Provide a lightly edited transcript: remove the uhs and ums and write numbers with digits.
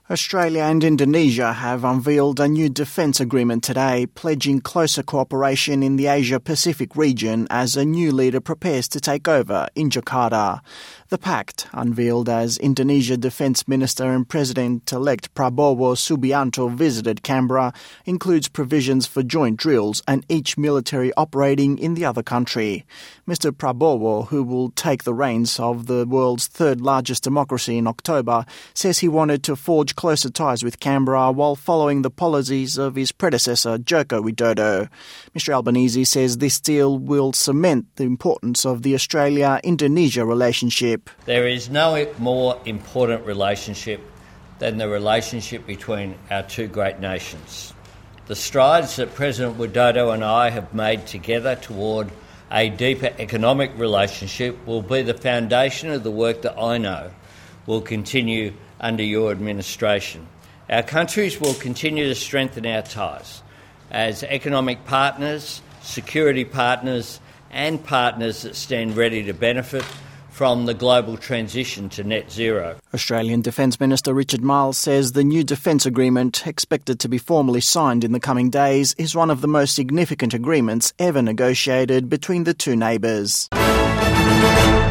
Australia and Indonesia have unveiled a new defence agreement today, pledging closer cooperation in the Asia-Pacific region as a new leader prepares to take over in Jakarta. The pact, unveiled as Indonesia Defence Minister and President-elect Prabowo Subianto visited Canberra, includes provisions for joint drills and each military operating in the other country. Mr. Prabowo, who will take the reins of the world's third-largest democracy in October, says he wanted to forge closer ties with Canberra while following the policies of his predecessor, Joko Widodo. Mr. Albanese says this deal will cement the importance of the Australia-Indonesia relationship. There is no more important relationship than the relationship between our two great nations. The strides that President Widodo and I have made together toward a deeper economic relationship will be the foundation of the work that I know will continue under your administration. Our countries will continue to strengthen our ties as economic partners, security partners and partners that stand ready to benefit from the global transition to net zero. Australian Defence Minister Richard Marles says the new defence agreement, expected to be formally signed in the coming days, is one of the most significant agreements ever negotiated between the two neighbours.